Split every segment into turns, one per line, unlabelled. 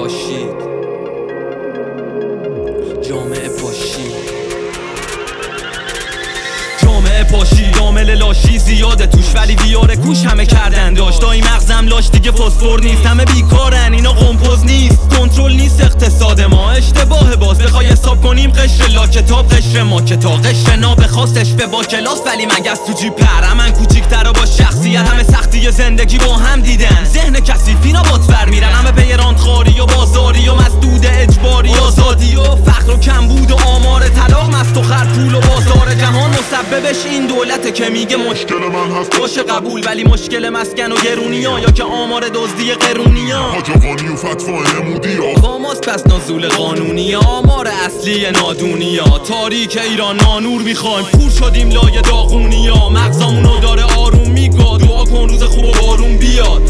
باشید، جامعه باشید، جامعه پاشید. عامل لاشی زیاده توش ولی ویاره کوش همه کردن داشت. دایی مغزم لاش دیگه فسفر نیست، همه بیکارن اینا قمپوز نیست. کنترل نیست اقتصاد ما، اشتباه باز بخوای حساب کنیم. قشر لا کتاب قشر ما کتاب، قشر نا بخواستش به با کلاس ولی مگس تو جیب پر. من کوچیک‌تر با شخصیت، همه سختی زندگی با هم دیدن. ذهن کثیفینا باتور میرن، همه پی راندخواری و بازاری و مسدود اجباری. آزادی و فقر و کمبود و آمار طلاق، مست و خر پول و بازار جهان. مسببش این دولته که میگه مشکل من هست باشه قبول، ولی مشکل مسکن و گرونیا یا که آمار دزدی قرونیا.
حاجقانی و فتوا نمودیا
قاماس پس نزول قانونی، آمار اصلی نادونیا. تاریک ایران نانور میخوایم، پور شدیم لای داغونیا. مغزامونو داره آروم میگاد، دعا کن روز خوب و بارون بیاد.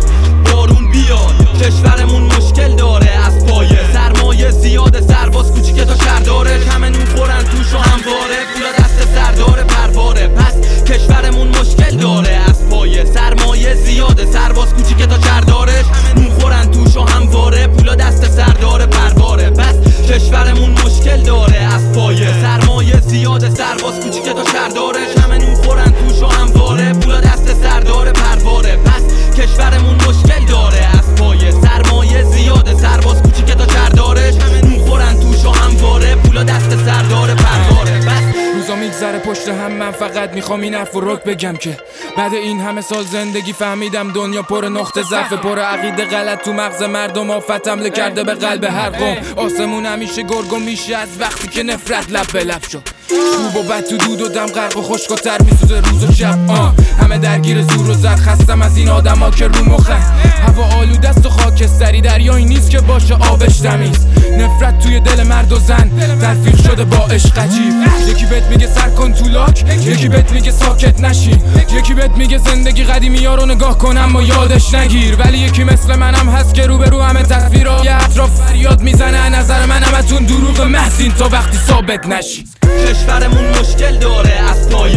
بارون بیاد. کشورمون مشکل داره از پایه، سرمایه زیاده، سرباز کوچیکه تا شهر داره. همه نون خورن توش و همواره، پولا دست سردار پرواره. پس کشورمون مشکل داره از پایه، سرمایه زیاده، سرباز کوچیکه تا شهر داره. همه نون خورن توش و همواره، پولا دست سردار پرواره. پس کشورمون مشکل داره از پایه، سرمایه زیاده، سرباز کوچیکه تا شهر داره. همه نون خورن توش و همواره، پولا دست سردار پرواره. پس کشورمون مشکل داره از پایه، سرمایه زیاده، سرباز کوچیکه تا شهر داره. همه نون خورن توش و همواره، پولا دست سردار پرواره. پس
روزا میگذره پشت هم، من فقط میخوام این حرف رو رک بگم که بعد این همه سال زندگی فهمیدم دنیا پر نقطه ضعف، پر عقیده غلط تو مغز مردم. آفت حمله کرده به قلب هر قوم. آسمون همیشه گرگ و میشه از وقتی که نفرت لب به لب شد. خوب و بد تو دود و دم، غرق و خشک و تر میسوزه روز و شب. همه درگیر زور و زد، خستم از این آدما که رو مخن. هوا آلوده است و خاکستری، دریایی نیست که باشه آبش تمیز. نفرت توی دل مرد و زن تلفیق شده با عشق عجیب. یکی بهت میگه سر کن تو لاک، یکی بهت میگه ساکت نشین، یکی بهت میگه زندگی قدیمی ها رو نگاه کن اما یادش نگیر. ولی یکی مثل منم هست که روبرو همه تصویرها یه اطراف فریاد میزنه. نظر من همتون دروغ محضین تا وقتی ثابت نشین.
کشورمون مشکل داره از پایه،